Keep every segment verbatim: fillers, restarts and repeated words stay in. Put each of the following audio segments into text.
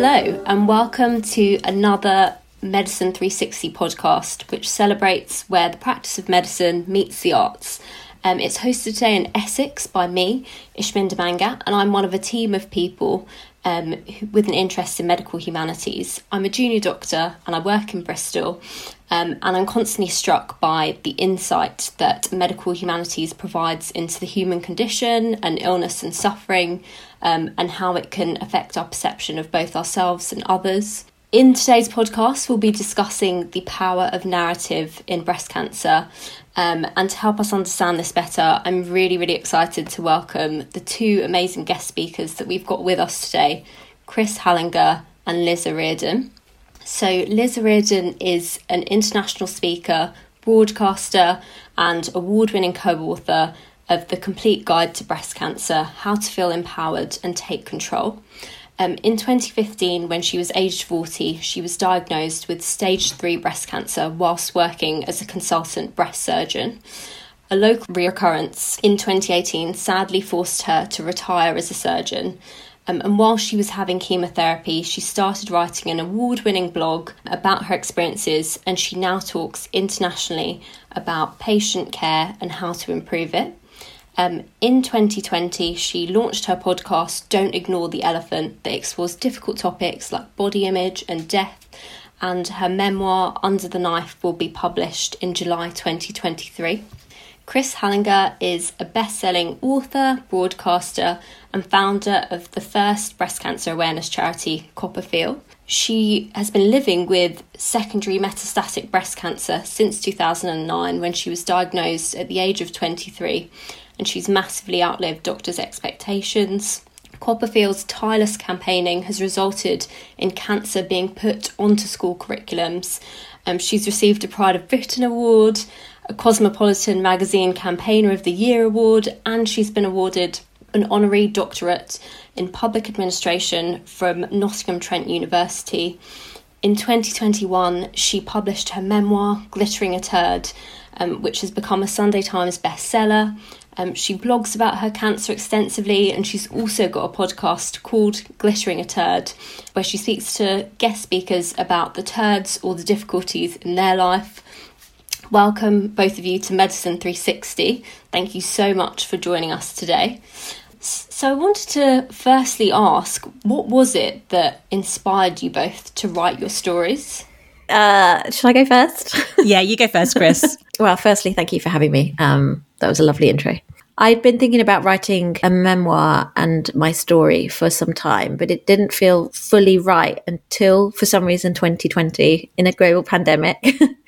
Hello and welcome to another Medicine three sixty podcast, which celebrates where the practice of medicine meets the arts. Um, it's hosted today in Essex by me, Ishminda Manga, and I'm one of a team of people um, who, with an interest in medical humanities. I'm a junior doctor and I work in Bristol, um, and I'm constantly struck by the insight that medical humanities provides into the human condition and illness and suffering, um, and how it can affect our perception of both ourselves and others. In today's podcast, we'll be discussing the power of narrative in breast cancer. Um, and to help us understand this better, I'm really, really excited to welcome the two amazing guest speakers that we've got with us today, Chris Hallinger and Liz O'Riordan. So Liz O'Riordan is an international speaker, broadcaster, and award-winning co-author of The Complete Guide to Breast Cancer, How to Feel Empowered and Take Control. Um, in twenty fifteen, when she was aged forty, she was diagnosed with stage three breast cancer whilst working as a consultant breast surgeon. A local reoccurrence in twenty eighteen sadly forced her to retire as a surgeon. Um, and while she was having chemotherapy, she started writing an award-winning blog about her experiences, and she now talks internationally about patient care and how to improve it. Um, in twenty twenty, she launched her podcast, Don't Ignore the Elephant, that explores difficult topics like body image and death, and her memoir, Under the Knife, will be published in July twenty twenty-three. Chris Hallinger is a best-selling author, broadcaster, and founder of the first breast cancer awareness charity, Copperfield. She has been living with secondary metastatic breast cancer since two thousand nine, when she was diagnosed at the age of twenty-three, and she's massively outlived doctors' expectations. Copperfield's tireless campaigning has resulted in cancer being put onto school curriculums. Um, she's received a Pride of Britain Award, a Cosmopolitan Magazine Campaigner of the Year Award, and she's been awarded an honorary doctorate in public administration from Nottingham Trent University. In twenty twenty-one, she published her memoir, Glittering a Turd, um, which has become a Sunday Times bestseller. Um, she blogs about her cancer extensively, and she's also got a podcast called Glittering a Turd, where she speaks to guest speakers about the turds or the difficulties in their life. Welcome, both of you, to Medicine three sixty. Thank you so much for joining us today. So I wanted to firstly ask, what was it that inspired you both to write your stories? Uh, should I go first? Yeah, you go first, Chris. Well, firstly, thank you for having me. Um, that was a lovely intro. I'd been thinking about writing a memoir and my story for some time, but it didn't feel fully right until, for some reason, twenty twenty, in a global pandemic.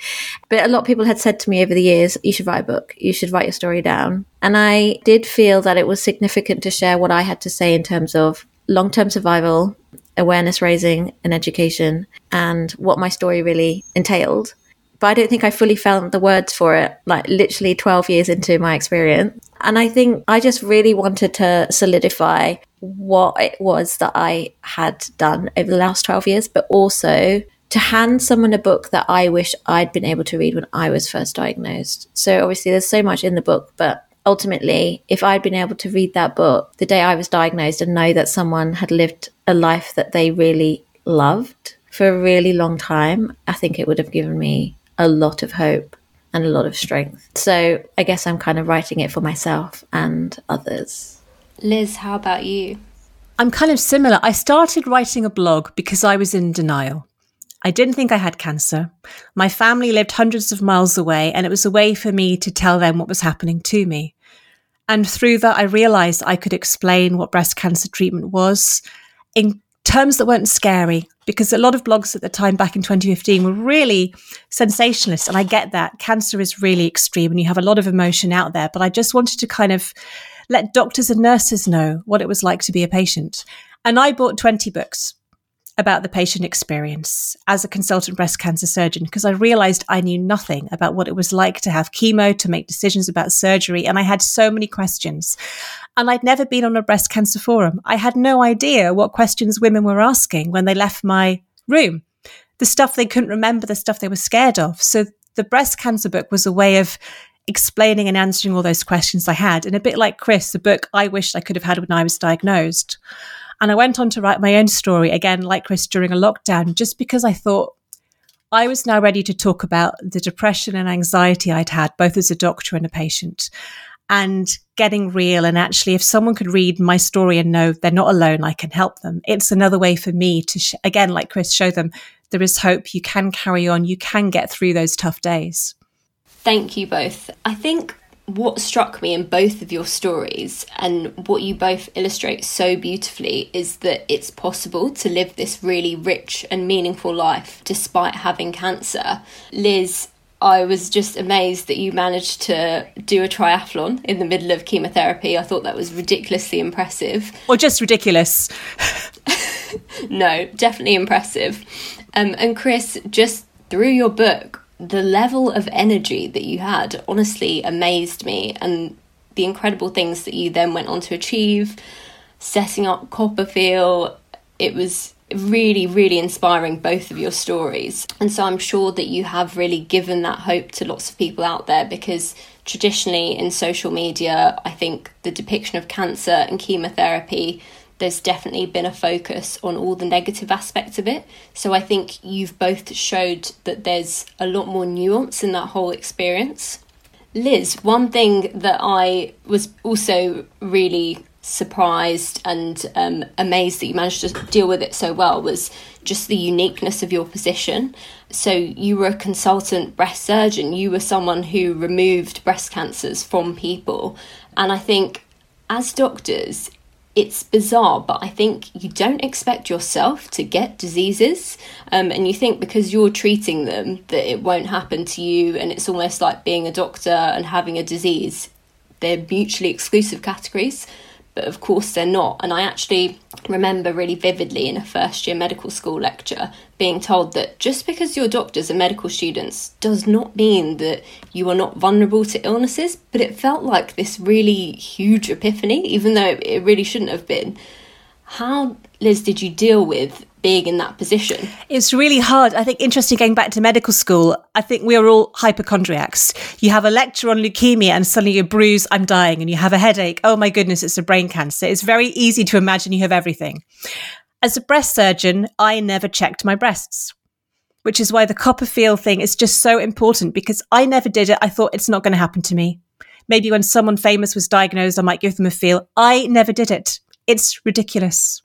But a lot of people had said to me over the years, you should write a book, you should write your story down. And I did feel that it was significant to share what I had to say in terms of long-term survival, awareness raising and education, and what my story really entailed. But I don't think I fully found the words for it, like literally twelve years into my experience. And I think I just really wanted to solidify what it was that I had done over the last twelve years, but also to hand someone a book that I wish I'd been able to read when I was first diagnosed. So obviously there's so much in the book, but ultimately, if I'd been able to read that book the day I was diagnosed and know that someone had lived a life that they really loved for a really long time, I think it would have given me a lot of hope and a lot of strength. So I guess I'm kind of writing it for myself and others. Liz, how about you? I'm kind of similar. I started writing a blog because I was in denial. I didn't think I had cancer. My family lived hundreds of miles away, and it was a way for me to tell them what was happening to me. And through that, I realised I could explain what breast cancer treatment was in terms that weren't scary, because a lot of blogs at the time back in twenty fifteen were really sensationalist. And I get that. Cancer is really extreme and you have a lot of emotion out there. But I just wanted to kind of let doctors and nurses know what it was like to be a patient. And I bought twenty books about the patient experience as a consultant breast cancer surgeon, because I realized I knew nothing about what it was like to have chemo, to make decisions about surgery. And I had so many questions. And I'd never been on a breast cancer forum. I had no idea what questions women were asking when they left my room, the stuff they couldn't remember, the stuff they were scared of. So the breast cancer book was a way of explaining and answering all those questions I had. And a bit like Chris, the book I wished I could have had when I was diagnosed. And I went on to write my own story, again, like Chris, during a lockdown, just because I thought I was now ready to talk about the depression and anxiety I'd had, both as a doctor and a patient, and getting real. And actually, if someone could read my story and know they're not alone, I can help them. It's another way for me to, sh- again, like Chris, show them there is hope. You can carry on. You can get through those tough days. Thank you both. I think what struck me in both of your stories and what you both illustrate so beautifully is that it's possible to live this really rich and meaningful life despite having cancer. Liz, I was just amazed that you managed to do a triathlon in the middle of chemotherapy. I thought that was ridiculously impressive. Or just ridiculous. No, definitely impressive. Um, and Chris, just through your book, the level of energy that you had honestly amazed me, and the incredible things that you then went on to achieve, setting up Copperfield. It was really, really inspiring, both of your stories. And so I'm sure that you have really given that hope to lots of people out there, because traditionally in social media, I think the depiction of cancer and chemotherapy, there's definitely been a focus on all the negative aspects of it. So I think you've both showed that there's a lot more nuance in that whole experience. Liz, one thing that I was also really surprised and um, amazed that you managed to deal with it so well was just the uniqueness of your position. So you were a consultant breast surgeon. You were someone who removed breast cancers from people. And I think as doctors, it's bizarre, but I think you don't expect yourself to get diseases, um, and you think because you're treating them that it won't happen to you, and it's almost like being a doctor and having a disease. They're mutually exclusive categories, but of course they're not. And I actually remember really vividly in a first year medical school lecture being told that just because you're doctors and medical students does not mean that you are not vulnerable to illnesses. But it felt like this really huge epiphany, even though it really shouldn't have been. How, Liz, did you deal with being in that position? It's really hard. I think, interesting, going back to medical school, I think we are all hypochondriacs. You have a lecture on leukemia and suddenly you're bruised, I'm dying, and you have a headache, oh my goodness, it's a brain cancer. It's very easy to imagine you have everything. As a breast surgeon, I never checked my breasts, which is why the Copperfield thing is just so important, because I never did it. I thought it's not going to happen to me. Maybe when someone famous was diagnosed, I might give them a feel. I never did it. It's ridiculous.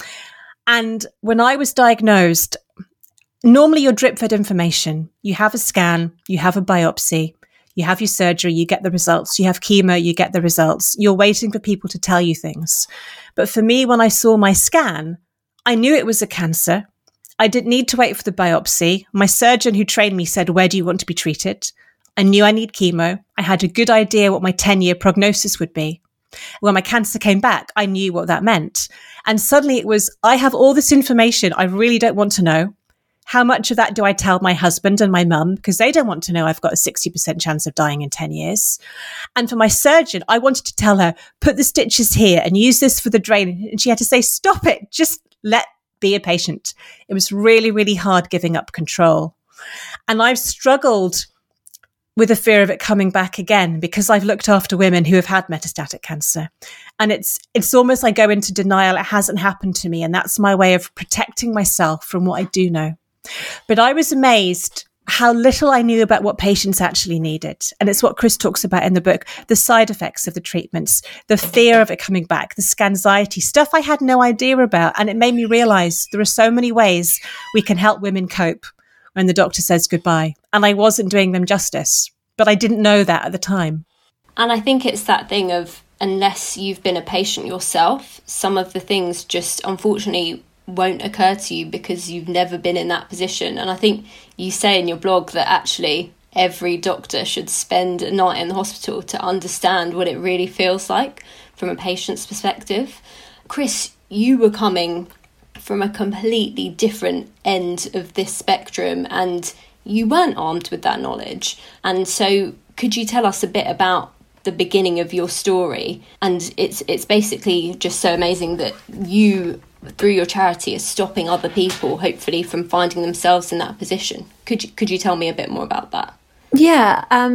And when I was diagnosed, normally you're drip-fed information. You have a scan, you have a biopsy, you have your surgery, you get the results. You have chemo, you get the results. You're waiting for people to tell you things. But for me, when I saw my scan, I knew it was a cancer. I didn't need to wait for the biopsy. My surgeon who trained me said, where do you want to be treated? I knew I need chemo. I had a good idea what my ten-year prognosis would be. When my cancer came back, I knew what that meant. And suddenly it was, I have all this information I really don't want to know. How much of that do I tell my husband and my mum? Because they don't want to know I've got a sixty percent chance of dying in ten years. And for my surgeon, I wanted to tell her, put the stitches here and use this for the drain. And she had to say, stop it, just let be a patient. It was really, really hard giving up control. And I've struggled with the fear of it coming back again, because I've looked after women who have had metastatic cancer. And it's it's almost like I go into denial. It hasn't happened to me. And that's my way of protecting myself from what I do know. But I was amazed how little I knew about what patients actually needed. And it's what Chris talks about in the book, the side effects of the treatments, the fear of it coming back, the scanxiety, stuff I had no idea about. And it made me realize there are so many ways we can help women cope when the doctor says goodbye. And I wasn't doing them justice, but I didn't know that at the time. And I think it's that thing of, unless you've been a patient yourself, some of the things just unfortunately won't occur to you because you've never been in that position. And I think you say in your blog that actually every doctor should spend a night in the hospital to understand what it really feels like from a patient's perspective. Chris, you were coming from a completely different end of this spectrum and you weren't armed with that knowledge. And so could you tell us a bit about the beginning of your story? And it's it's basically just so amazing that you, through your charity, are stopping other people, hopefully, from finding themselves in that position. Could you, could you tell me a bit more about that? Yeah, um,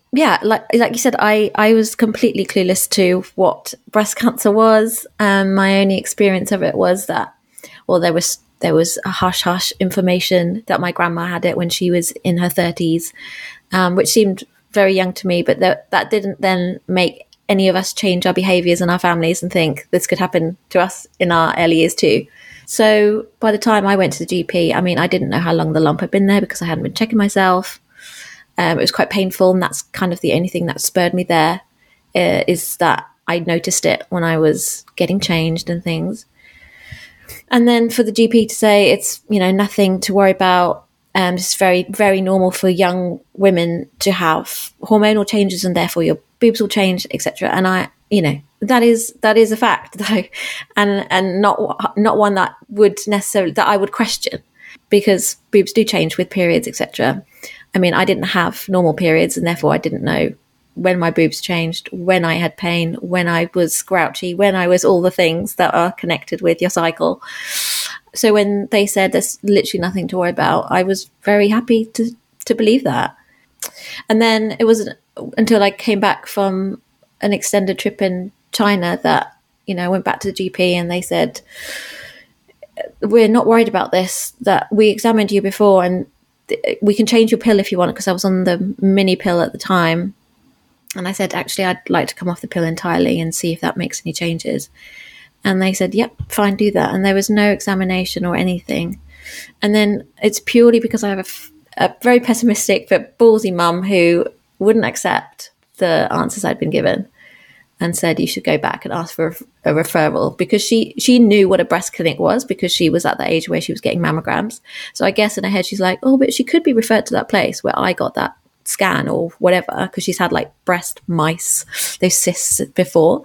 yeah, like like you said, I, I was completely clueless to what breast cancer was. Um, my only experience of it was that, well, there was there was a hush hush information that my grandma had it when she was in her thirties, um, which seemed very young to me. But that that didn't then make any of us change our behaviours and our families and think this could happen to us in our early years too. So by the time I went to the G P, I mean, I didn't know how long the lump had been there because I hadn't been checking myself. Um, it was quite painful, and that's kind of the only thing that spurred me there, uh, is that I noticed it when I was getting changed and things. And then for the G P to say it's, you know, nothing to worry about, um, it's very, very normal for young women to have hormonal changes and therefore your boobs will change, et cetera. And I, you know, that is that is a fact, though, and and not not one that would necessarily that I would question, because boobs do change with periods, et cetera. I mean, I didn't have normal periods, and therefore I didn't know when my boobs changed, when I had pain, when I was grouchy, when I was all the things that are connected with your cycle. So when they said there's literally nothing to worry about, I was very happy to, to believe that. And then it wasn't until I came back from an extended trip in China that, you know, I went back to the G P and they said, we're not worried about this, that we examined you before and we can change your pill if you want, because I was on the mini pill at the time. And I said, actually, I'd like to come off the pill entirely and see if that makes any changes. And they said, yep, fine, do that. And there was no examination or anything. And then it's purely because I have a, a very pessimistic but ballsy mum who wouldn't accept the answers I'd been given and said you should go back and ask for a, a referral, because she, she knew what a breast clinic was, because she was at the age where she was getting mammograms. So I guess in her head she's like, oh, but she could be referred to that place where I got that scan or whatever, because she's had like breast mice, those cysts before.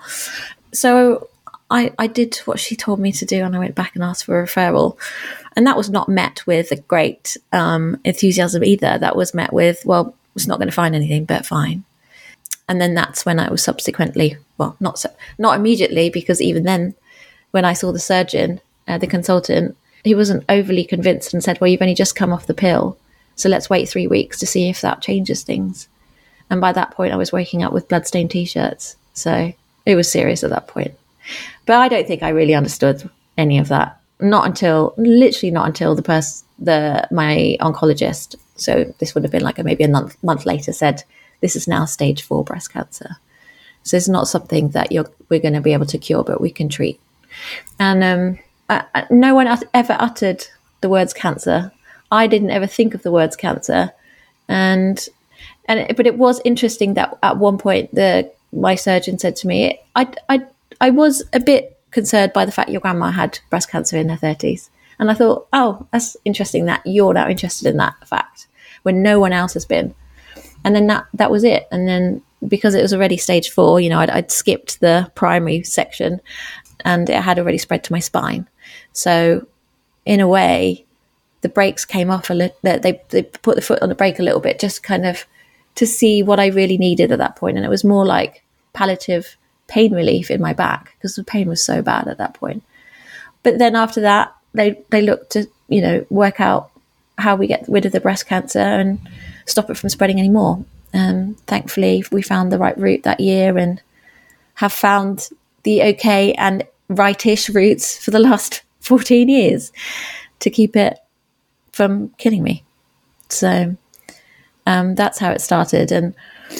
So I, I did what she told me to do, and I went back and asked for a referral. And that was not met with a great um, enthusiasm either. That was met with, well, it's not going to find anything, but fine. And then that's when I was subsequently, well, not so, not immediately, because even then, when I saw the surgeon, uh, the consultant, he wasn't overly convinced and said, well, you've only just come off the pill, so let's wait three weeks to see if that changes things. And by that point, I was waking up with bloodstained T-shirts. So it was serious at that point. But I don't think I really understood any of that. Not until, literally not until the person, the my oncologist, so this would have been like a, maybe a month, month later, said, this is now stage four breast cancer. So it's not something that you're we're going to be able to cure, but we can treat. And um, I, I, no one ever uttered the words cancer. I didn't ever think of the words cancer. And and it, but it was interesting that at one point the my surgeon said to me, I, I, I was a bit concerned by the fact your grandma had breast cancer in her thirties. And I thought, oh, that's interesting that you're now interested in that fact when no one else has been. And then that, that was it. And then because it was already stage four, you know, I'd, I'd skipped the primary section and it had already spread to my spine. So in a way, the brakes came off a little, they, they put the foot on the brake a little bit, just kind of to see what I really needed at that point. And it was more like palliative pain relief in my back, because the pain was so bad at that point. But then after that, they, they looked to, you know, work out how we get rid of the breast cancer and stop it from spreading anymore. Um, thankfully, we found the right route that year and have found the okay and rightish routes for the last fourteen years to keep it from killing me. So um, that's how it started. And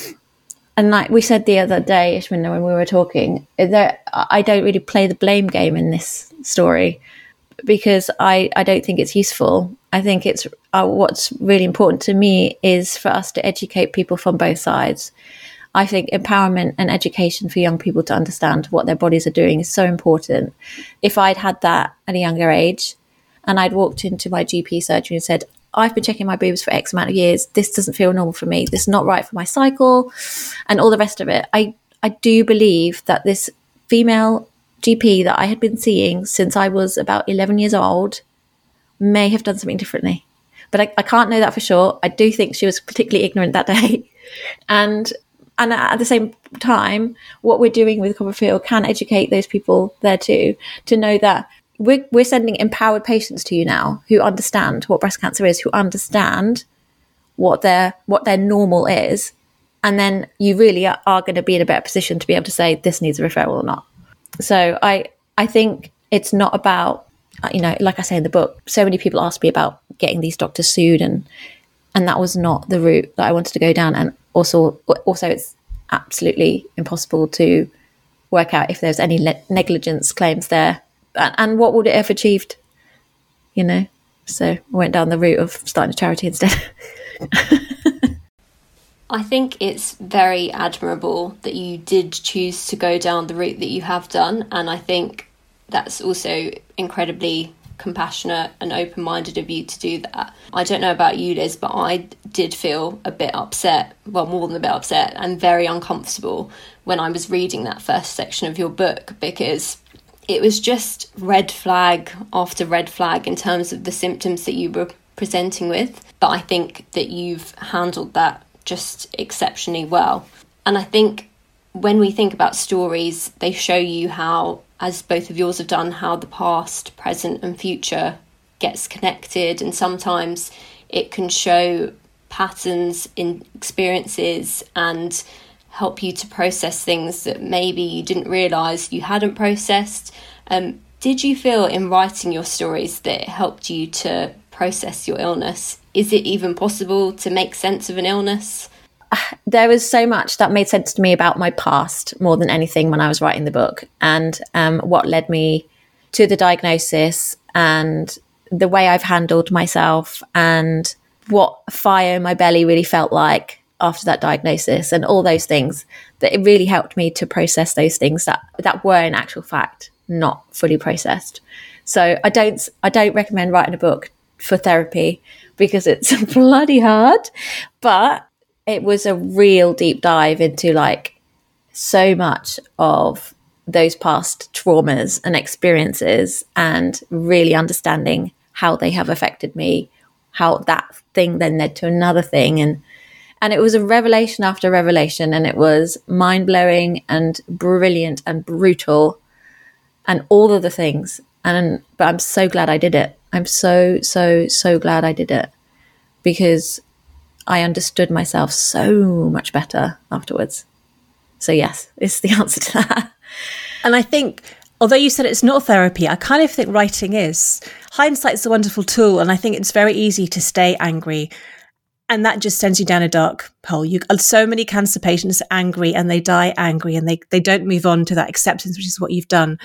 and like we said the other day, Ishmin, when we were talking, there, I don't really play the blame game in this story, because I, I don't think it's useful. I think it's uh, what's really important to me is for us to educate people from both sides. I think empowerment and education for young people to understand what their bodies are doing is so important. If I'd had that at a younger age and I'd walked into my G P surgery and said, I've been checking my boobs for X amount of years, this doesn't feel normal for me, this is not right for my cycle, and all the rest of it, I, I do believe that this female G P that I had been seeing since I was about eleven years old may have done something differently. But I, I can't know that for sure. I do think she was particularly ignorant that day. And and at the same time, what we're doing with Copperfield can educate those people there too, to know that we're, we're sending empowered patients to you now who understand what breast cancer is, who understand what their what their normal is, And then you really are, are going to be in a better position to be able to say this needs a referral or not. So I, I think it's not about, you know, like I say in the book, so many people ask me about getting these doctors sued, and and that was not the route that I wanted to go down. And also, also it's absolutely impossible to work out if there's any le- negligence claims there, and, and what would it have achieved, you know? So I went down the route of starting a charity instead. I think it's very admirable that you did choose to go down the route that you have done, and I think that's also incredibly compassionate and open-minded of you to do that. I don't know about you, Liz, but I did feel a bit upset, well, more than a bit upset, and very uncomfortable when I was reading that first section of your book, because it was just red flag after red flag in terms of the symptoms that you were presenting with. But I think that you've handled that just exceptionally well. And I think when we think about stories, they show you how, as both of yours have done, how the past, present and future gets connected, and sometimes it can show patterns in experiences and help you to process things that maybe you didn't realise you hadn't processed. Um, did you feel in writing your stories that it helped you to process your illness? Is it even possible to make sense of an illness? There was so much that made sense to me about my past more than anything when I was writing the book, and um, what led me to the diagnosis, and the way I've handled myself, and what fire in my belly really felt like after that diagnosis, and all those things. That it really helped me to process those things that, that were in actual fact not fully processed. So I don't I don't recommend writing a book for therapy, because it's bloody hard, but it was a real deep dive into like so much of those past traumas and experiences, and really understanding how they have affected me, how that thing then led to another thing. And and it was a revelation after revelation, and it was mind-blowing and brilliant and brutal and all of the things. And but I'm so glad I did it. I'm so, so, so glad I did it, because I understood myself so much better afterwards. So yes, it's the answer to that. And I think, although you said it's not therapy, I kind of think writing is. Hindsight's a wonderful tool, and I think it's very easy to stay angry, and that just sends you down a dark hole. You, so many cancer patients are angry, and they die angry, and they, they don't move on to that acceptance, which is what you've done.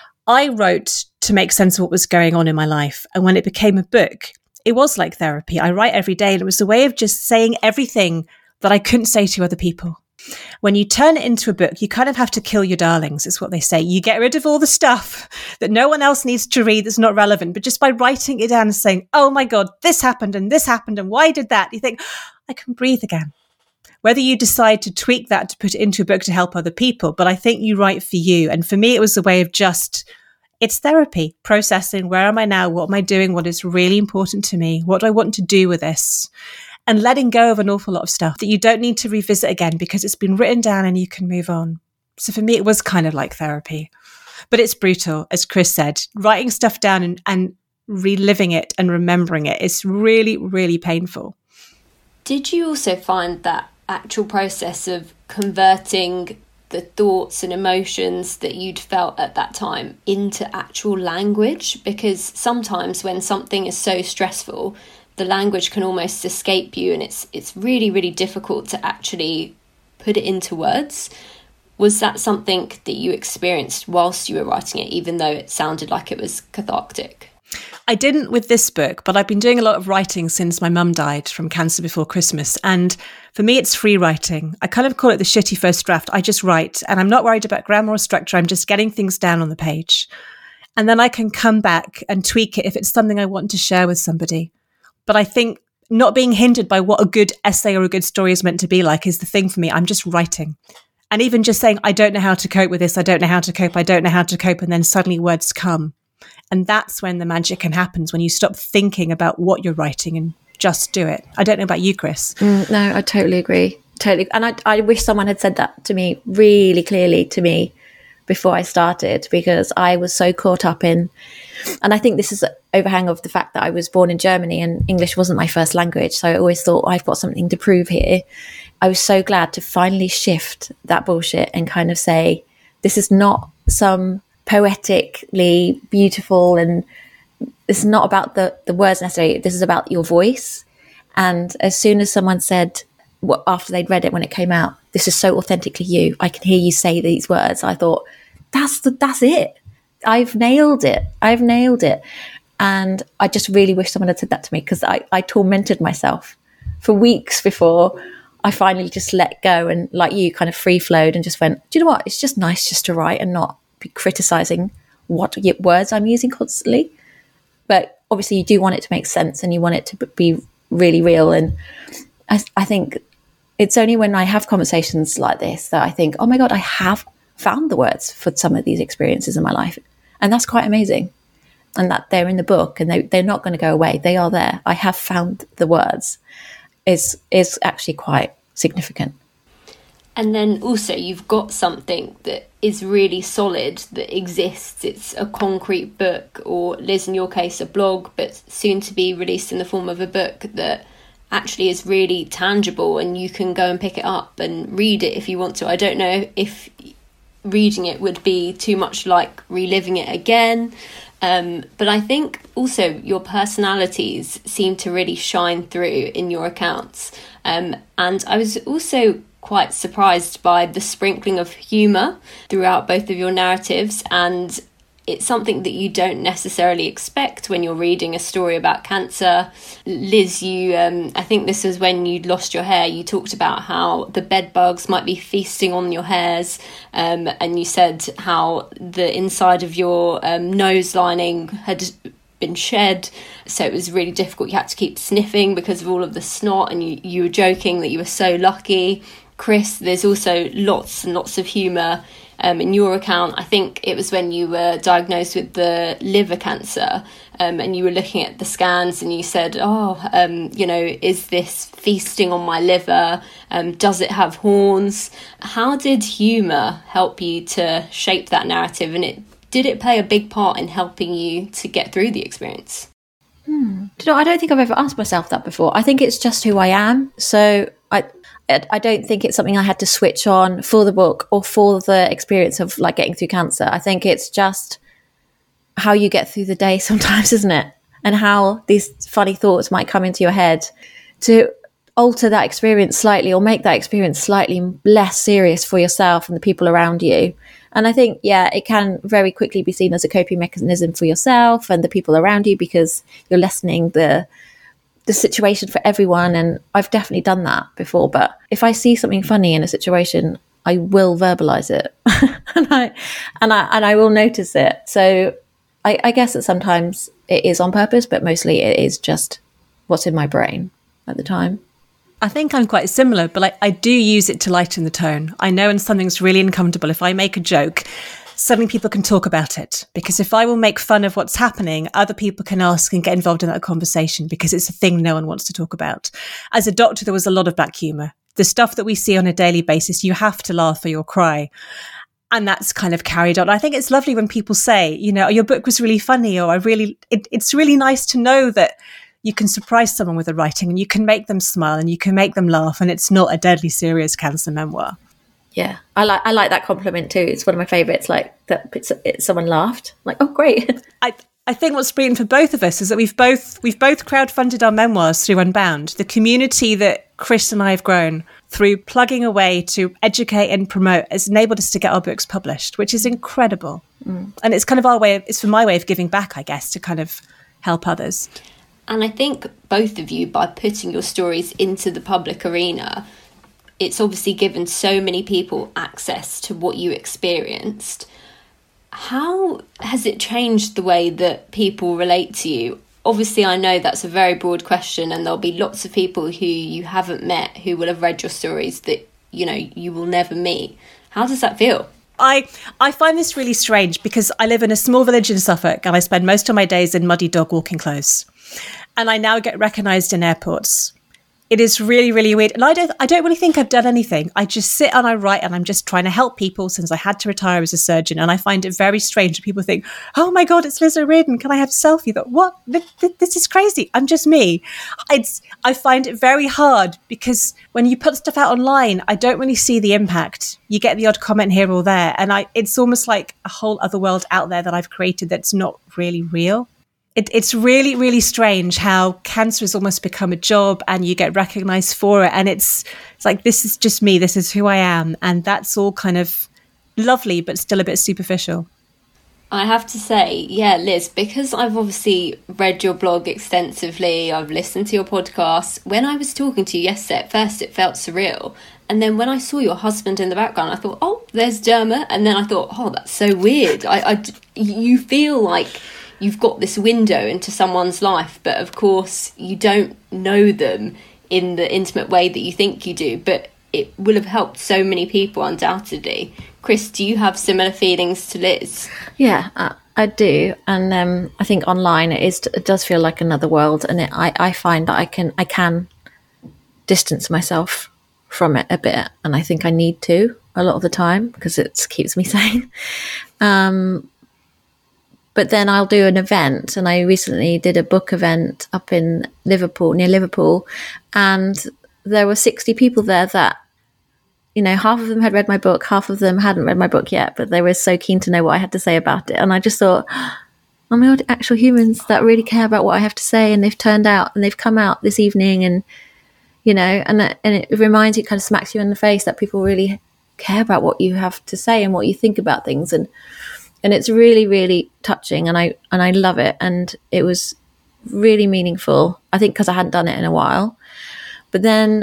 I wrote to make sense of what was going on in my life, and when it became a book, it was like therapy. I write every day, and it was a way of just saying everything that I couldn't say to other people. When you turn it into a book, you kind of have to kill your darlings, is what they say. You get rid of all the stuff that no one else needs to read that's not relevant. But just by writing it down and saying, oh my God, this happened and this happened and why did that? You think, I can breathe again. Whether you decide to tweak that to put it into a book to help other people, but I think you write for you. And for me, it was a way of just, it's therapy, processing, where am I now? What am I doing? What is really important to me? What do I want to do with this? And letting go of an awful lot of stuff that you don't need to revisit again, because it's been written down and you can move on. So for me, it was kind of like therapy. But it's brutal, as Chris said. Writing stuff down and, and reliving it and remembering it is really, really painful. Did you also find that actual process of converting the thoughts and emotions that you'd felt at that time into actual language? Because sometimes when something is so stressful, the language can almost escape you, and it's it's really, really difficult to actually put it into words. Was that something that you experienced whilst you were writing it, even though it sounded like it was cathartic? I didn't with this book, but I've been doing a lot of writing since my mum died from cancer before Christmas. And for me, it's free writing. I kind of call it the shitty first draft. I just write, and I'm not worried about grammar or structure. I'm just getting things down on the page. And then I can come back and tweak it if it's something I want to share with somebody. But I think not being hindered by what a good essay or a good story is meant to be like is the thing for me. I'm just writing. And even just saying, I don't know how to cope with this. I don't know how to cope. I don't know how to cope. And then suddenly words come. And that's when the magic can happen, when you stop thinking about what you're writing and just do it. I don't know about you, Chris. Mm, no, I totally agree. Totally. And I, I wish someone had said that to me really clearly to me before I started, because I was so caught up in, and I think this is an overhang of the fact that I was born in Germany and English wasn't my first language. So I always thought, oh, I've got something to prove here. I was so glad to finally shift that bullshit and kind of say, this is not some poetically beautiful, and it's not about the, the words necessarily. This is about your voice. And as soon as someone said, well, after they'd read it when it came out, this is so authentically you, I can hear you say these words, I thought, that's the, that's it. I've nailed it. I've nailed it. And I just really wish someone had said that to me, because I, I tormented myself for weeks before I finally just let go and, like you, kind of free flowed and just went, do you know what? It's just nice just to write and not be criticizing what words I'm using constantly. But obviously you do want it to make sense and you want it to be really real. And I, I think it's only when I have conversations like this that I think, oh my God, I have found the words for some of these experiences in my life. And that's quite amazing. And that they're in the book and they, they're not going to go away. They are there. I have found the words. Is is actually quite significant. And then also you've got something that is really solid, that exists. It's a concrete book, or Liz, in your case, a blog, but soon to be released in the form of a book that actually is really tangible, and you can go and pick it up and read it if you want to. I don't know if reading it would be too much like reliving it again. Um, but I think also your personalities seem to really shine through in your accounts. Um, and I was also quite surprised by the sprinkling of humour throughout both of your narratives. And it's something that you don't necessarily expect when you're reading a story about cancer. Liz, you, um, I think this was when you'd lost your hair. You talked about how the bed bugs might be feasting on your hairs. Um, and you said how the inside of your um, nose lining had been shed. So it was really difficult. You had to keep sniffing because of all of the snot. And you, you were joking that you were so lucky. Chris, there's also lots and lots of humour Um, in your account. I think it was when you were diagnosed with the liver cancer, um, and you were looking at the scans and you said, oh, um, you know, is this feasting on my liver? Um, does it have horns? How did humour help you to shape that narrative? And it did it play a big part in helping you to get through the experience? Hmm. Do you know, I don't think I've ever asked myself that before. I think it's just who I am. So I I don't think it's something I had to switch on for the book or for the experience of like getting through cancer. I think it's just how you get through the day sometimes, isn't it? And how these funny thoughts might come into your head to alter that experience slightly or make that experience slightly less serious for yourself and the people around you. And I think, yeah, it can very quickly be seen as a coping mechanism for yourself and the people around you, because you're lessening the the situation for everyone. And I've definitely done that before. But if I see something funny in a situation, I will verbalize it and I and I and I will notice it. So I, I guess that sometimes it is on purpose, but mostly it is just what's in my brain at the time. I think I'm quite similar, but I, I do use it to lighten the tone. I know when something's really uncomfortable, if I make a joke, suddenly people can talk about it. Because if I will make fun of what's happening, other people can ask and get involved in that conversation, because it's a thing no one wants to talk about. As a doctor, there was a lot of black humour. The stuff that we see on a daily basis, you have to laugh or you'll cry. And that's kind of carried on. I think it's lovely when people say, you know, oh, your book was really funny, or I really, it, it's really nice to know that you can surprise someone with the writing and you can make them smile and you can make them laugh, and it's not a deadly serious cancer memoir. Yeah, I like I like that compliment too. It's one of my favourites, like that it's, it's someone laughed. I'm like, oh, great. I I think what's brilliant for both of us is that we've both we've both crowdfunded our memoirs through Unbound. The community that Chris and I have grown through plugging away to educate and promote has enabled us to get our books published, which is incredible. Mm. And it's kind of our way of, it's for my way of giving back, I guess, to kind of help others. And I think both of you, by putting your stories into the public arena, it's obviously given so many people access to what you experienced. How has it changed the way that people relate to you? Obviously, I know that's a very broad question, and there'll be lots of people who you haven't met who will have read your stories that, you know, you will never meet. How does that feel? I, I find this really strange, because I live in a small village in Suffolk and I spend most of my days in muddy dog walking clothes. And I now get recognised in airports. It is really, really weird. And I don't I don't really think I've done anything. I just sit and I write, and I'm just trying to help people since I had to retire as a surgeon. And I find it very strange when people think, oh my God, it's Liz O'Riordan. Can I have a selfie? That what? This is crazy. I'm just me. It's, I find it very hard because when you put stuff out online, I don't really see the impact. You get the odd comment here or there. And I it's almost like a whole other world out there that I've created that's not really real. It, it's really, really strange how cancer has almost become a job and you get recognized for it. And it's it's like, this is just me. This is who I am. And that's all kind of lovely, but still a bit superficial. I have to say, yeah, Liz, because I've obviously read your blog extensively, I've listened to your podcast. When I was talking to you yesterday, at first it felt surreal. And then when I saw your husband in the background, I thought, oh, there's Dermot. And then I thought, oh, that's so weird. I, I, you feel like you've got this window into someone's life, but of course you don't know them in the intimate way that you think you do, but it will have helped so many people undoubtedly. Chris, do you have similar feelings to Liz? Yeah, I, I do. And um, I think online it is, it does feel like another world. And it, I, I find that I can, I can distance myself from it a bit. And I think I need to a lot of the time because it keeps me sane. Um, But then I'll do an event, and I recently did a book event up in Liverpool, near Liverpool, and there were sixty people there that, you know, half of them had read my book, half of them hadn't read my book yet, but they were so keen to know what I had to say about it. And I just thought, oh my God, actual humans that really care about what I have to say, and they've turned out and they've come out this evening, and, you know, and, and it reminds you, kind of smacks you in the face that people really care about what you have to say and what you think about things. And And it's really, really touching, and I and I love it. And it was really meaningful, I think, because I hadn't done it in a while. But then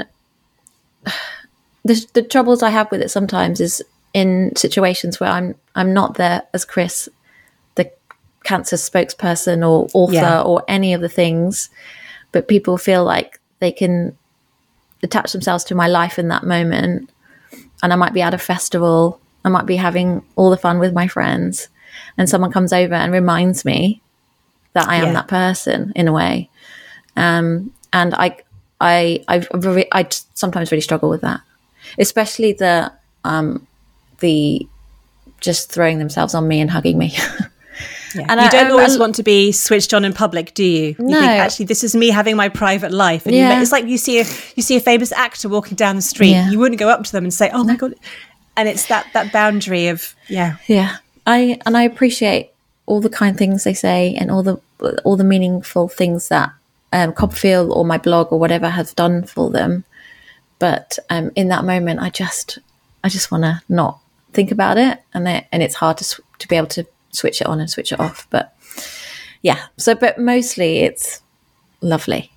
the, the troubles I have with it sometimes is in situations where I'm I'm not there as Chris, the cancer spokesperson or author yeah. or any of the things, but people feel like they can attach themselves to my life in that moment. And I might be at a festival, I might be having all the fun with my friends, and someone comes over and reminds me that I am yeah. that person in a way. Um, and I, I, I, I, I sometimes really struggle with that, especially the, um, the just throwing themselves on me and hugging me. Yeah. And you I, don't I, always I, want to be switched on in public, do you? You no. think, actually, this is me having my private life. And yeah. you, it's like you see a you see a famous actor walking down the street. Yeah. You wouldn't go up to them and say, "Oh my God," and it's that that boundary of yeah, yeah. I and I appreciate all the kind things they say and all the all the meaningful things that um, Copperfield or my blog or whatever has done for them. But um, in that moment, I just I just want to not think about it, and it, and it's hard to sw- to be able to switch it on and switch it off. But yeah, so but mostly it's lovely.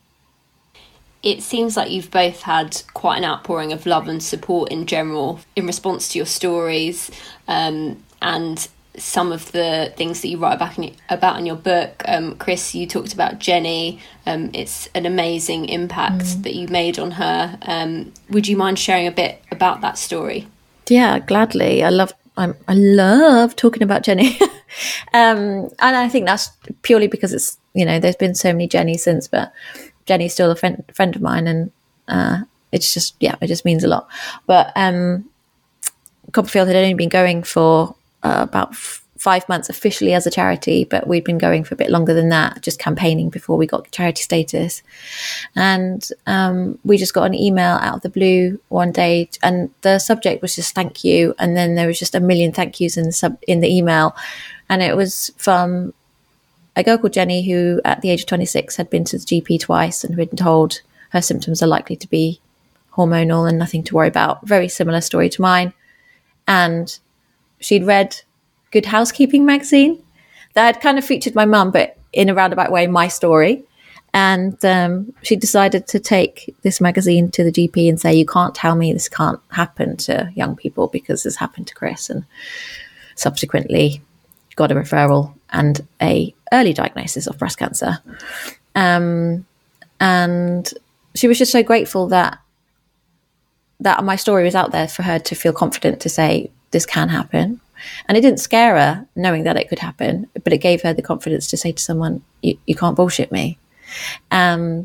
It seems like you've both had quite an outpouring of love and support in general in response to your stories, um, and some of the things that you write about in, about in your book. Um, Chris, you talked about Jenny. Um, it's an amazing impact mm. that you made on her. Um, would you mind sharing a bit about that story? Yeah, gladly. I love I'm, I love talking about Jenny. um, and I think that's purely because it's, you know, there's been so many Jennys since, but Jenny's still a friend, friend of mine, and uh, it's just, yeah, it just means a lot. But um, Copperfield had only been going for uh, about f- five months officially as a charity, but we'd been going for a bit longer than that, just campaigning before we got charity status. And um, we just got an email out of the blue one day, and the subject was just thank you, and then there was just a million thank yous in the sub in the email, and it was from a girl called Jenny who at the age of twenty-six had been to the G P twice and had been told her symptoms are likely to be hormonal and nothing to worry about. Very similar story to mine. And she'd read Good Housekeeping magazine that had kind of featured my mum, but in a roundabout way, my story. And um, she decided to take this magazine to the G P and say, you can't tell me this can't happen to young people because this happened to Chris. And subsequently got a referral and a early diagnosis of breast cancer. Um, and she was just so grateful that that my story was out there for her to feel confident to say this can happen. And it didn't scare her knowing that it could happen, but it gave her the confidence to say to someone, you, you can't bullshit me. Um,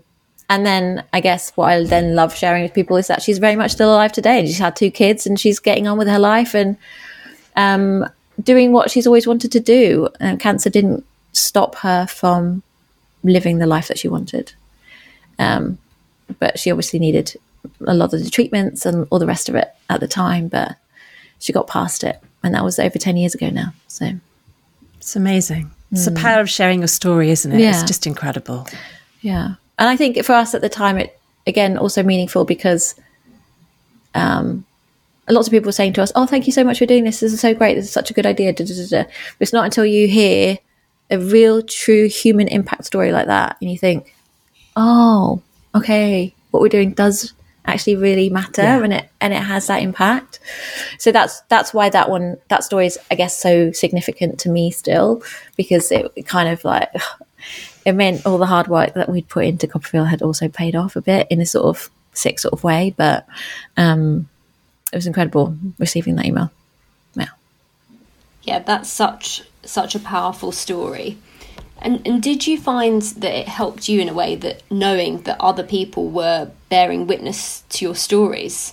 and then I guess what I then love sharing with people is that she's very much still alive today, and she's had two kids, and she's getting on with her life and um, doing what she's always wanted to do. And cancer didn't stop her from living the life that she wanted. Um, but she obviously needed a lot of the treatments and all the rest of it at the time, but she got past it. And that was over ten years ago now. So it's amazing. It's mm. the power of sharing your story, isn't it? Yeah. It's just incredible. Yeah. And I think for us at the time, it, again, also meaningful because um, lots of people were saying to us, oh, thank you so much for doing this. This is so great. This is such a good idea. Da, da, da, da. But it's not until you hear a real, true human impact story like that and you think, oh, okay, what we're doing does actually really matter, yeah. and it and it has that impact. So that's that's why that one, that story is, I guess, so significant to me still, because it, it kind of like, it meant all the hard work that we'd put into Copperfield had also paid off a bit in a sort of sick sort of way. But um, it was incredible receiving that email. Yeah. Yeah, that's such such a powerful story. And and did you find that it helped you in a way, that knowing that other people were bearing witness to your stories?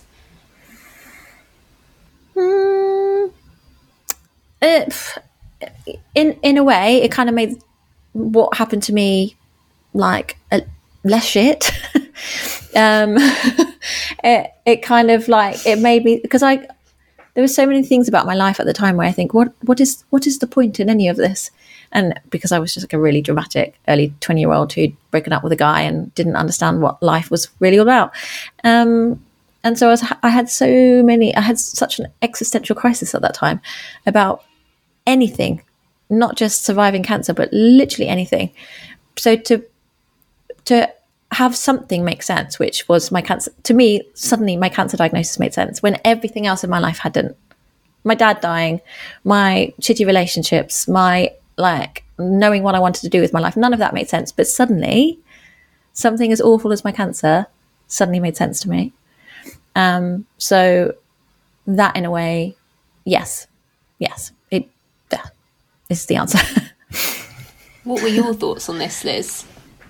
Mm, it, in in a way, it kind of made what happened to me like a, less shit. um, it it kind of like it made me, because I there were so many things about my life at the time where I think, what what is what is the point in any of this? And because I was just like a really dramatic early twenty year old who'd broken up with a guy and didn't understand what life was really all about. Um, and so I, was, I had so many, I had such an existential crisis at that time about anything, not just surviving cancer, but literally anything. So to, to have something make sense, which was my cancer, to me, suddenly my cancer diagnosis made sense when everything else in my life hadn't. My dad dying, my shitty relationships, my like knowing what I wanted to do with my life, none of that made sense. But suddenly something as awful as my cancer suddenly made sense to me. Um, so that in a way, yes, yes, it yeah, is the answer. What were your thoughts on this, Liz?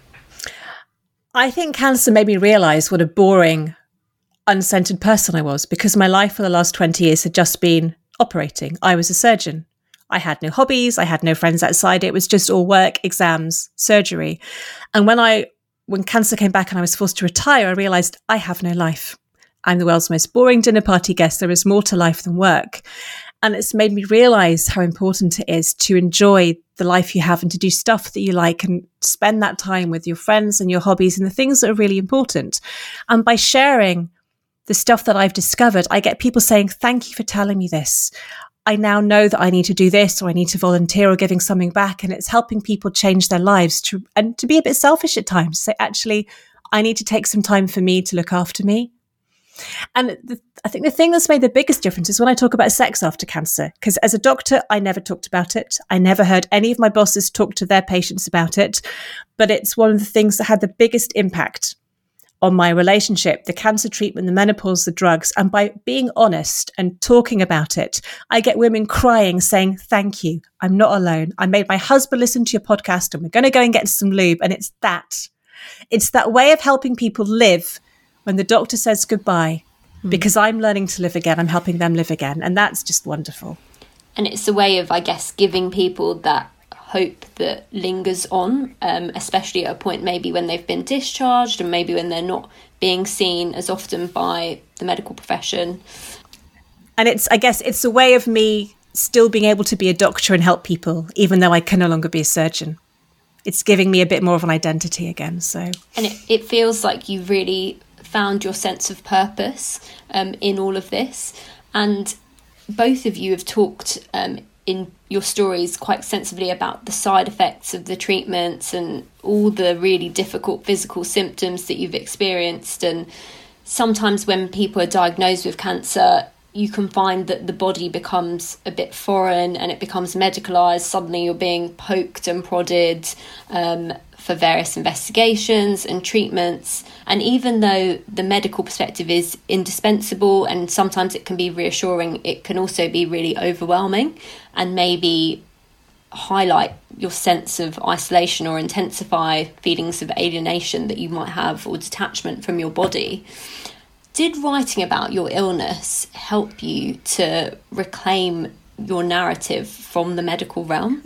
I think cancer made me realise what a boring, uncentered person I was, because my life for the last twenty years had just been operating. I was a surgeon. I had no hobbies. I had no friends outside. It was just all work, exams, surgery. And when I, when cancer came back and I was forced to retire, I realised I have no life. I'm the world's most boring dinner party guest. There is more to life than work. And it's made me realise how important it is to enjoy the life you have and to do stuff that you like and spend that time with your friends and your hobbies and the things that are really important. And by sharing the stuff that I've discovered, I get people saying, thank you for telling me this. I now know that I need to do this, or I need to volunteer, or giving something back. And it's helping people change their lives to, and to be a bit selfish at times. Say, actually, I need to take some time for me to look after me. And the, I think the thing that's made the biggest difference is when I talk about sex after cancer, because as a doctor, I never talked about it. I never heard any of my bosses talk to their patients about it. But it's one of the things that had the biggest impact on my relationship, the cancer treatment, the menopause, the drugs. And by being honest and talking about it, I get women crying, saying, thank you. I'm not alone. I made my husband listen to your podcast and we're going to go and get some lube. And it's that. It's that way of helping people live when the doctor says goodbye, mm. because I'm learning to live again. I'm helping them live again. And that's just wonderful. And it's a way of, I guess, giving people that hope that lingers on, um, especially at a point maybe when they've been discharged and maybe when they're not being seen as often by the medical profession. And it's, I guess, it's a way of me still being able to be a doctor and help people, even though I can no longer be a surgeon. It's giving me a bit more of an identity again. So, and it, it feels like you've really found your sense of purpose um, in all of this. And both of you have talked um, in your stories quite sensibly about the side effects of the treatments and all the really difficult physical symptoms that you've experienced. And sometimes when people are diagnosed with cancer, you can find that the body becomes a bit foreign and it becomes medicalised. Suddenly you're being poked and prodded um, for various investigations and treatments. And even though the medical perspective is indispensable and sometimes it can be reassuring, it can also be really overwhelming and maybe highlight your sense of isolation or intensify feelings of alienation that you might have, or detachment from your body. Did writing about your illness help you to reclaim your narrative from the medical realm?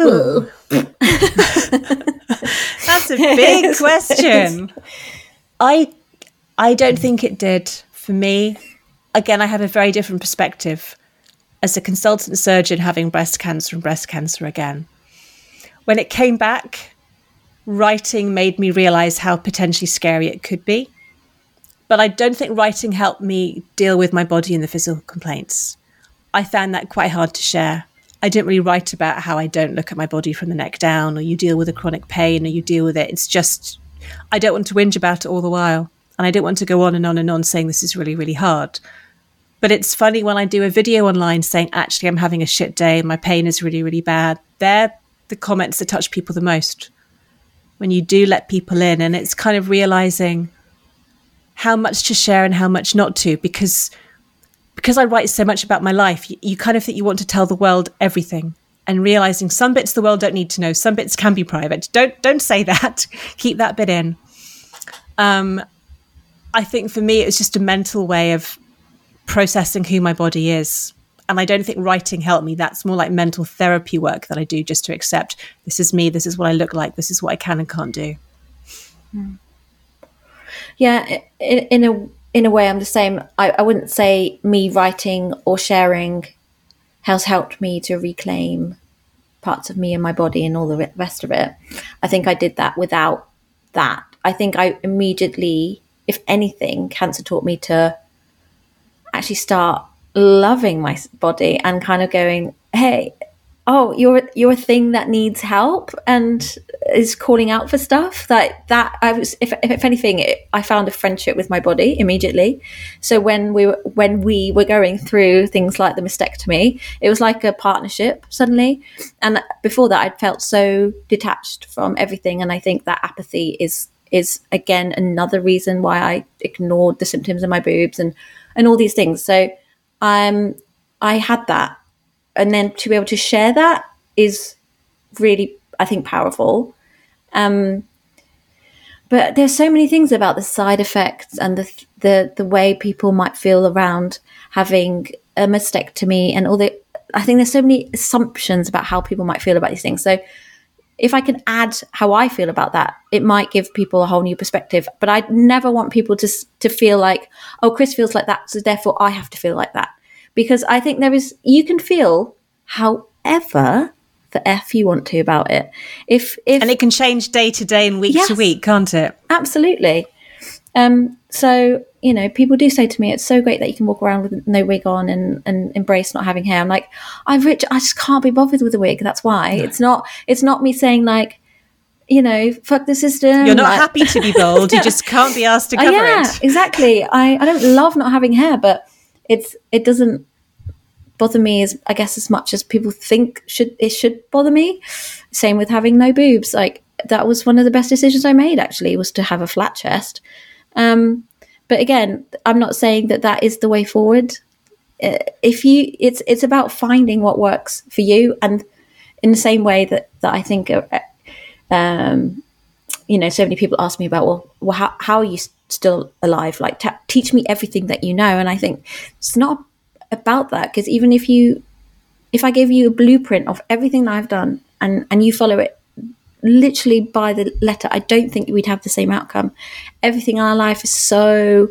That's a big question. I I don't think it did for me. Again, I have a very different perspective as a consultant surgeon having breast cancer and breast cancer again. When it came back, writing made me realize how potentially scary it could be. But I don't think writing helped me deal with my body and the physical complaints. I found that quite hard to share. I didn't really write about how I don't look at my body from the neck down, or you deal with a chronic pain, or you deal with it. It's just, I don't want to whinge about it all the while. And I don't want to go on and on and on saying this is really, really hard. But it's funny when I do a video online saying, actually, I'm having a shit day, my pain is really, really bad. They're the comments that touch people the most. When you do let people in, and it's kind of realizing how much to share and how much not to, because because I write so much about my life, you, you kind of think you want to tell the world everything, and realizing some bits the world don't need to know, some bits can be private. Don't don't say that. Keep that bit in. Um, I think for me, it was just a mental way of processing who my body is. And I don't think writing helped me. That's more like mental therapy work that I do, just to accept this is me, this is what I look like, this is what I can and can't do. Mm. Yeah, in, in a in a way, I'm the same. I, I wouldn't say me writing or sharing has helped me to reclaim parts of me and my body and all the rest of it. I think I did that without that. I think I immediately, if anything, cancer taught me to actually start loving my body and kind of going, hey, oh, you're you're a thing that needs help and is calling out for stuff. That that I was, if if anything, it, I found a friendship with my body immediately. So when we were when we were going through things like the mastectomy, it was like a partnership suddenly. And before that, I'd felt so detached from everything, and I think that apathy is is again another reason why I ignored the symptoms in my boobs and and all these things. So um, I had that. And then to be able to share that is really, I think, powerful. Um, but there's so many things about the side effects and the the the way people might feel around having a mastectomy and all the. I think there's so many assumptions about how people might feel about these things. So if I can add how I feel about that, it might give people a whole new perspective. But I never want people to to feel like, oh, Chris feels like that, so therefore I have to feel like that. Because I think there is, you can feel however the F you want to about it. If, if And it can change day to day and week yes, to week, can't it? Absolutely. Um, so, you know, people do say to me, it's so great that you can walk around with no wig on and, and embrace not having hair. I'm like, I've rich, I just can't be bothered with a wig. That's why. No. It's not, it's not me saying like, you know, fuck the system. You're not like, happy to be bald. You just can't be asked to cover uh, yeah, it. Exactly. I, I don't love not having hair, but it's it doesn't bother me as I guess as much as people think should it should bother me. Same with having no boobs. Like that was one of the best decisions I made, actually, was to have a flat chest. Um, but again, I'm not saying that that is the way forward. Uh, if you, it's it's about finding what works for you, and in the same way that that I think, uh, um, you know, so many people ask me about, well, well, how how are you still alive? Like, t- teach me everything that you know. And I think it's not about that, because even if you, if I gave you a blueprint of everything that I've done and and you follow it literally by the letter, I don't think we'd have the same outcome. Everything in our life is so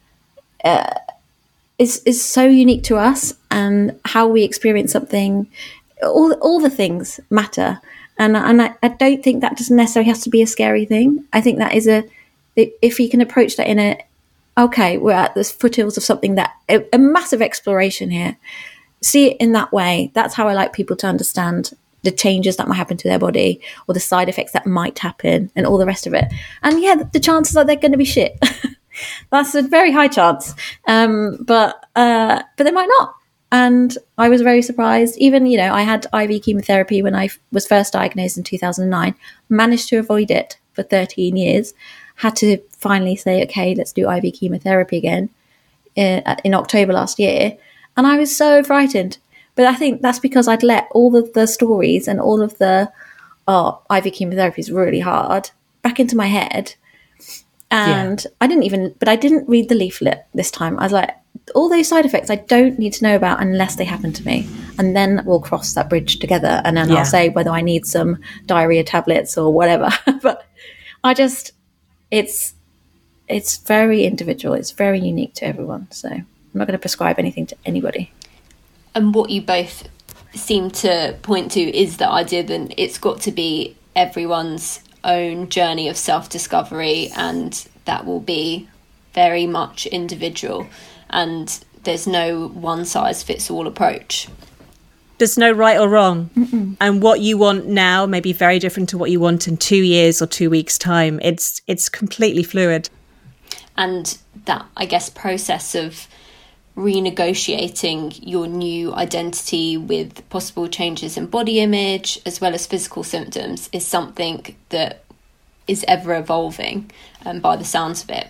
uh, is is so unique to us, and how we experience something, all all the things matter. And and I, I don't think that doesn't necessarily have to be a scary thing. I think that is a, if you can approach that in a, okay, we're at the foothills of something that, a, a massive exploration here. See it in that way. That's how I like people to understand the changes that might happen to their body, or the side effects that might happen, and all the rest of it. And yeah, the chances are they're going to be shit. That's a very high chance. Um, but uh, but they might not. And I was very surprised. Even, you know, I had I V chemotherapy when I f- was first diagnosed in two thousand nine, managed to avoid it for thirteen years, had to finally say, okay, let's do I V chemotherapy again uh, in October last year. And I was so frightened. But I think that's because I'd let all of the stories and all of the, oh, I V chemotherapy is really hard, back into my head. And yeah. I didn't even, but I didn't read the leaflet this time. I was like, all those side effects I don't need to know about unless they happen to me. And then we'll cross that bridge together. And then yeah. I'll say whether I need some diarrhea tablets or whatever. But I just, it's, it's very individual. It's very unique to everyone. So I'm not going to prescribe anything to anybody. And what you both seem to point to is the idea that it's got to be everyone's own journey of self-discovery, and that will be very much individual, and there's no one-size-fits-all approach. There's no right or wrong. Mm-mm. And what you want now may be very different to what you want in two years or two weeks' time. It's it's completely fluid. And that, I guess, process of renegotiating your new identity with possible changes in body image as well as physical symptoms is something that is ever evolving, um, by the sounds of it.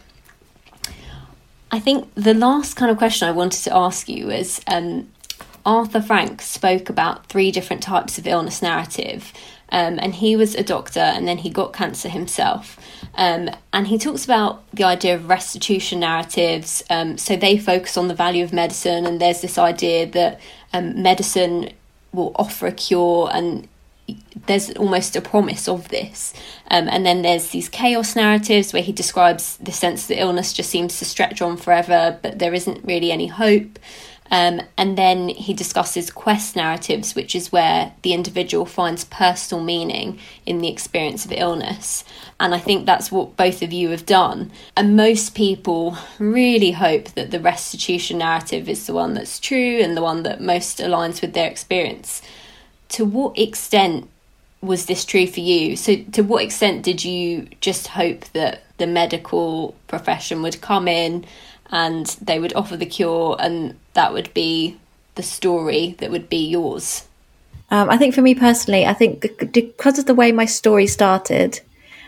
I think the last kind of question I wanted to ask you is, um, Arthur Frank spoke about three different types of illness narrative, um, and he was a doctor and then he got cancer himself. Um, and he talks about the idea of restitution narratives. Um, so they focus on the value of medicine, and there's this idea that um, medicine will offer a cure, and there's almost a promise of this. Um, and then there's these chaos narratives where he describes the sense that illness just seems to stretch on forever, but there isn't really any hope. Um, and then he discusses quest narratives, which is where the individual finds personal meaning in the experience of illness. And I think that's what both of you have done. And most people really hope that the restitution narrative is the one that's true and the one that most aligns with their experience. To what extent was this true for you? So to what extent did you just hope that the medical profession would come in and they would offer the cure, and that would be the story that would be yours? Um, I think for me personally, I think because of the way my story started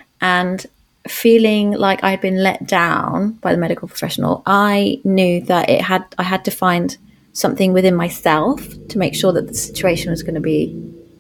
and feeling like I'd been let down by the medical professional, I knew that it had I had to find something within myself to make sure that the situation was going to be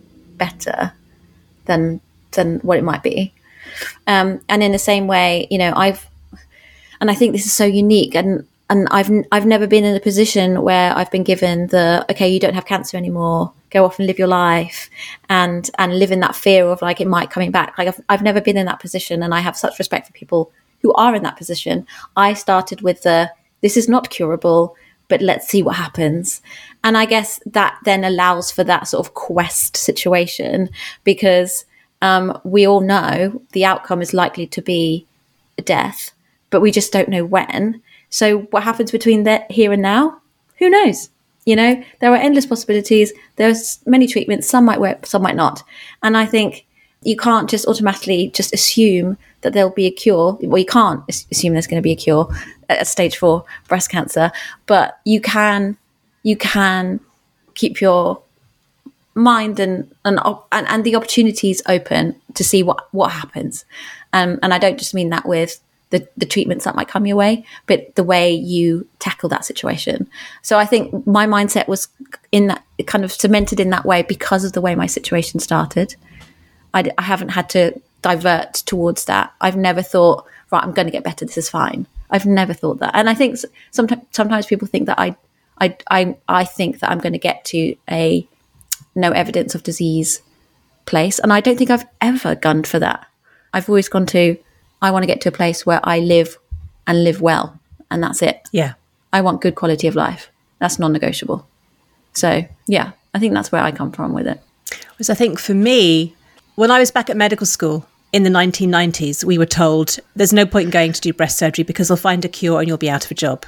better than than what it might be. Um, and in the same way, you know, I've And I think this is so unique, and, and I've I've never been in a position where I've been given the, okay, you don't have cancer anymore, go off and live your life, and and live in that fear of like it might coming back. Like I've I've never been in that position, and I have such respect for people who are in that position. I started with the, this is not curable, but let's see what happens. And I guess that then allows for that sort of quest situation, because um, we all know the outcome is likely to be death, but we just don't know when. So what happens between the here and now? Who knows? You know, there are endless possibilities. There's many treatments. Some might work, some might not. And I think you can't just automatically just assume that there'll be a cure. Well, you can't assume there's going to be a cure at stage four breast cancer, but you can, you can keep your mind and and and, and the opportunities open to see what what happens. Um, and I don't just mean that with The, the treatments that might come your way, but the way you tackle that situation. So I think my mindset was in that, kind of cemented in that way because of the way my situation started. I, I haven't had to divert towards that. I've never thought, right, I'm going to get better, this is fine. I've never thought that. And I think sometimes sometimes people think that I, I, I, I think that I'm going to get to a no evidence of disease place. And I don't think I've ever gunned for that. I've always gone to, I want to get to a place where I live and live well, and that's it. Yeah. I want good quality of life. That's non-negotiable. So, yeah, I think that's where I come from with it. Because I think for me, when I was back at medical school in the nineteen nineties, we were told there's no point in going to do breast surgery because they'll find a cure and you'll be out of a job.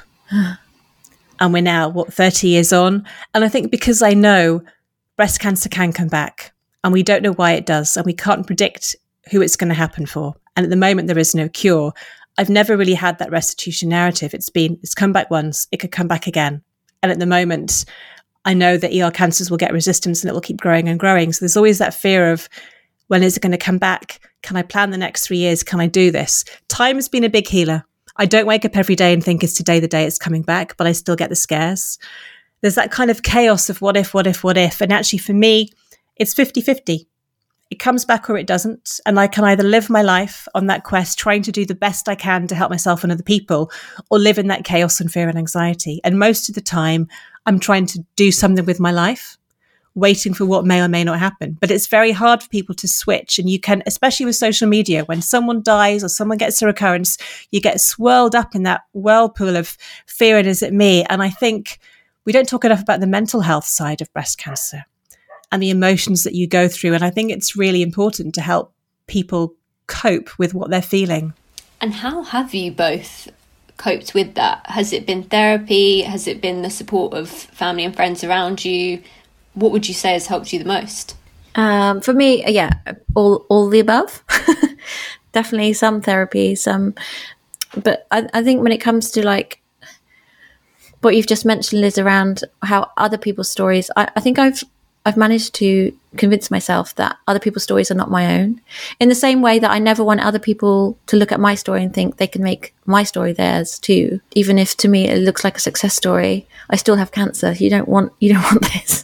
And we're now, what, thirty years on? And I think because I know breast cancer can come back and we don't know why it does and we can't predict who it's going to happen for. And at the moment, there is no cure. I've never really had that restitution narrative. It's been, it's come back once, it could come back again. And at the moment, I know that E R cancers will get resistance and it will keep growing and growing. So there's always that fear of, when is it going to come back? Can I plan the next three years? Can I do this? Time has been a big healer. I don't wake up every day and think, is today the day it's coming back? But I still get the scares. there's that kind of chaos of what if, what if, what if. And actually for me, it's fifty-fifty. It comes back or it doesn't. And I can either live my life on that quest, trying to do the best I can to help myself and other people, or live in that chaos and fear and anxiety. And most of the time, I'm trying to do something with my life, waiting for what may or may not happen. But it's very hard for people to switch. And you can, especially with social media, when someone dies or someone gets a recurrence, you get swirled up in that whirlpool of fear and is it me? And I think we don't talk enough about the mental health side of breast cancer and the emotions that you go through. And I think it's really important to help people cope with what they're feeling. And how have you both coped with that? Has it been therapy? Has it been the support of family and friends around you? What would you say has helped you the most? Um, for me, yeah, all all the above. Definitely some therapy, some. But I, I think when it comes to like what you've just mentioned, Liz, around how other people's stories, I, I think I've I've managed to convince myself that other people's stories are not my own. In the same way that I never want other people to look at my story and think they can make my story theirs too. Even if to me it looks like a success story, I still have cancer. You don't want you don't want this.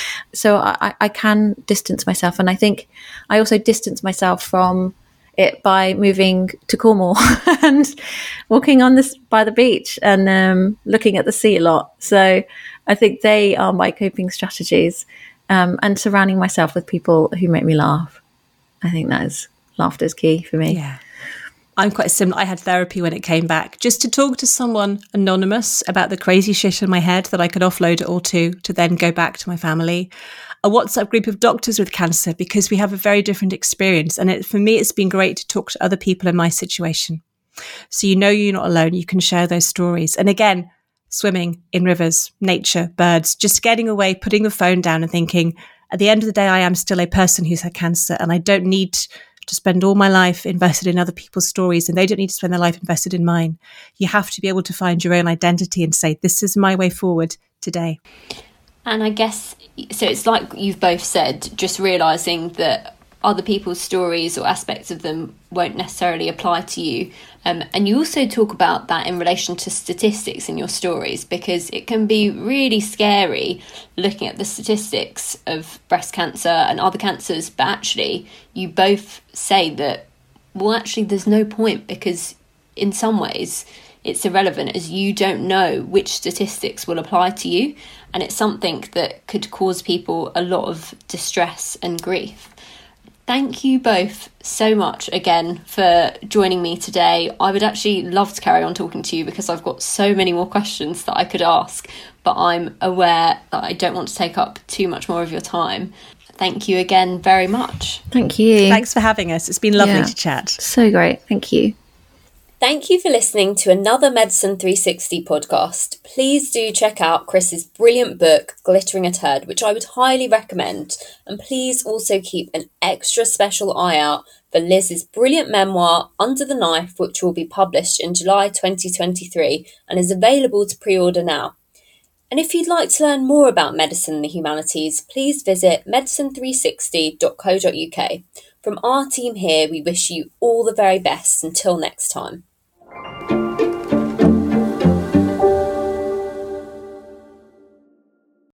So I, I can distance myself, and I think I also distance myself from it by moving to Cornwall and walking on this by the beach and um, looking at the sea a lot. So I think they are my coping strategies. Um, and surrounding myself with people who make me laugh. I think that is, laughter is key for me. Yeah. I'm quite similar. I had therapy when it came back, just to talk to someone anonymous about the crazy shit in my head that I could offload it all to, to then go back to my family. A WhatsApp group of doctors with cancer, because we have a very different experience. And it, for me, it's been great to talk to other people in my situation. So you know you're not alone. You can share those stories. And again, swimming in rivers, nature, birds, just getting away, putting the phone down and thinking, at the end of the day, I am still a person who's had cancer, and I don't need to spend all my life invested in other people's stories, and they don't need to spend their life invested in mine. You have to be able to find your own identity and say, this is my way forward today. And I guess, so it's like you've both said, just realising that other people's stories or aspects of them won't necessarily apply to you. Um, and you also talk about that in relation to statistics in your stories, because it can be really scary looking at the statistics of breast cancer and other cancers. But actually, you both say that, well, actually, there's no point, because in some ways it's irrelevant, as you don't know which statistics will apply to you. And it's something that could cause people a lot of distress and grief. Thank you both so much again for joining me today. I would actually love to carry on talking to you, because I've got so many more questions that I could ask, but I'm aware that I don't want to take up too much more of your time. Thank you again very much. Thank you. Thanks for having us. It's been lovely Yeah. to chat. So great. Thank you. Thank you for listening to another Medicine three sixty podcast. Please do check out Chris's brilliant book, Glittering a Turd, which I would highly recommend. And please also keep an extra special eye out for Liz's brilliant memoir, Under the Knife, which will be published in July twenty twenty-three and is available to pre-order now. And if you'd like to learn more about medicine and the humanities, please visit medicine three sixty dot co dot uk. From our team here, we wish you all the very best. Until next time.